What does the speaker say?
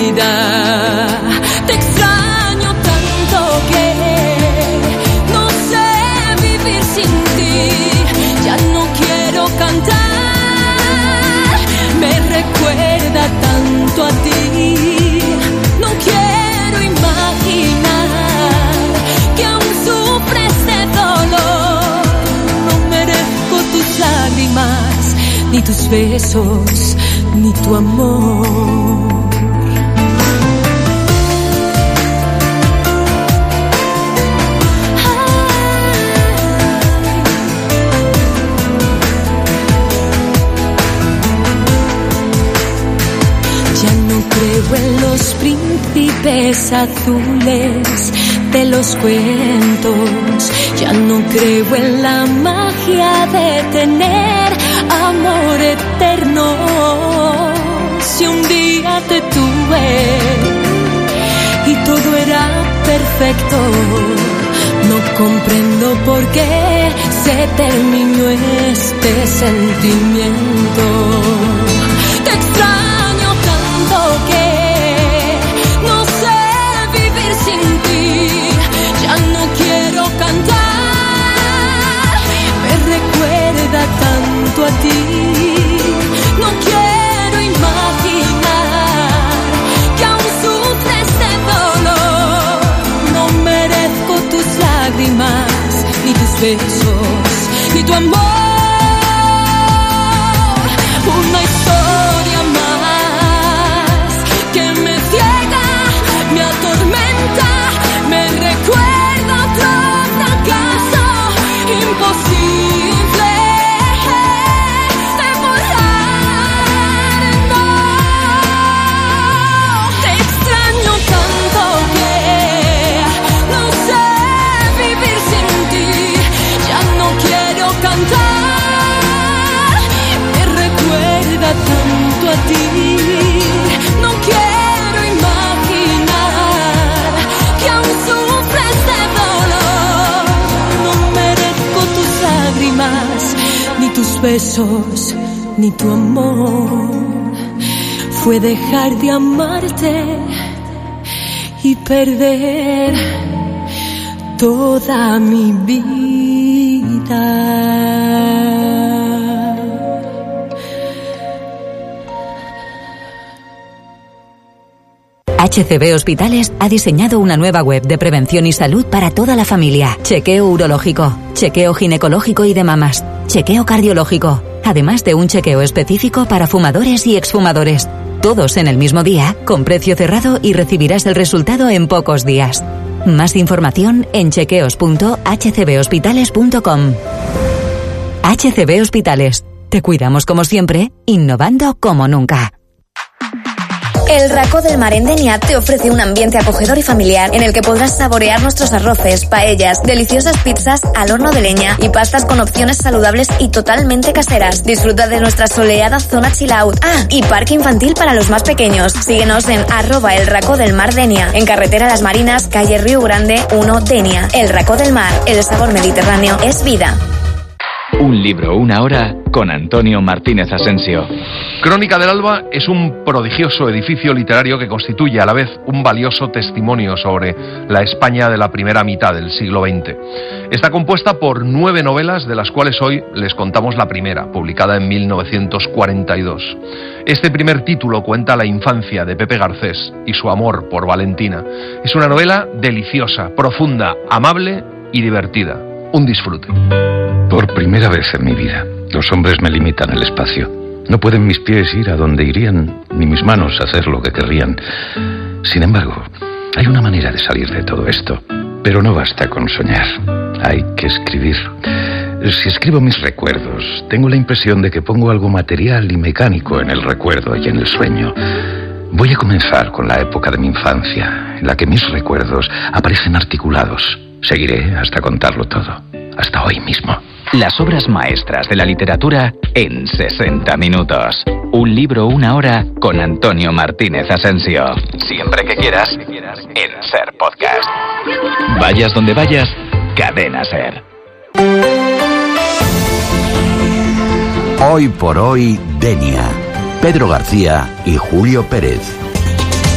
vida. Te extraño tanto que no sé vivir sin ti. Ya no quiero cantar, me recuerda tanto a ti. No quiero imaginar que aún sufres de dolor. No merezco tus lágrimas, ni tus besos, ni tu amor. Ya no creo en los príncipes azules de los cuentos. Ya no creo en la magia de tener amor eterno. Si un día te tuve y todo era perfecto, no comprendo por qué se terminó este sentimiento. Te extraño tanto que no sé vivir sin ti. Ya no quiero cantar, me recuerda tanto a ti. No quiero imaginar que aún sufres de dolor. No merezco tus lágrimas, ni tus besos, ni tu amor. Una historia más que me ciega, me atormenta, me recuerda otro fracaso imposible de borrar. No, te extraño tanto que no sé vivir sin ti. Ya no quiero cantar, me recuerda tanto a ti. No quiero imaginar que aún sufres de dolor. No merezco tus lágrimas, ni tus besos, ni tu amor. Fue dejar de amarte y perder toda mi vida. HCB Hospitales ha diseñado una nueva web de prevención y salud para toda la familia. Chequeo urológico, chequeo ginecológico y de mamas, chequeo cardiológico, además de un chequeo específico para fumadores y exfumadores. Todos en el mismo día, con precio cerrado, y recibirás el resultado en pocos días. Más información en chequeos.hcbhospitales.com. HCB Hospitales. Te cuidamos como siempre, innovando como nunca. El Racó del Mar en Denia te ofrece un ambiente acogedor y familiar en el que podrás saborear nuestros arroces, paellas, deliciosas pizzas al horno de leña y pastas con opciones saludables y totalmente caseras. Disfruta de nuestra soleada zona chill out. Ah, y parque infantil para los más pequeños. Síguenos en @el Racó del Mar Denia, en carretera Las Marinas, calle Río Grande 1, Denia. El Racó del Mar, el sabor mediterráneo es vida. Un libro, una hora, con Antonio Martínez Asensio. Crónica del Alba es un prodigioso edificio literario que constituye a la vez un valioso testimonio sobre la España de la primera mitad del siglo XX. Está compuesta por 9 novelas, de las cuales hoy les contamos la primera, publicada en 1942. Este primer título cuenta la infancia de Pepe Garcés y su amor por Valentina. Es una novela deliciosa, profunda, amable y divertida. Un disfrute. Por primera vez en mi vida, los hombres me limitan el espacio. No pueden mis pies ir a donde irían, ni mis manos hacer lo que querrían. Sin embargo, hay una manera de salir de todo esto. Pero no basta con soñar. Hay que escribir. Si escribo mis recuerdos, tengo la impresión de que pongo algo material y mecánico en el recuerdo y en el sueño. Voy a comenzar con la época de mi infancia, en la que mis recuerdos aparecen articulados. Seguiré hasta contarlo todo, hasta hoy mismo. Las obras maestras de la literatura en 60 minutos. Un libro, una hora, con Antonio Martínez Asensio. Siempre que quieras, en Ser Podcast. Vayas donde vayas, Cadena Ser. Hoy por hoy, Denia. Pedro García y Julio Pérez.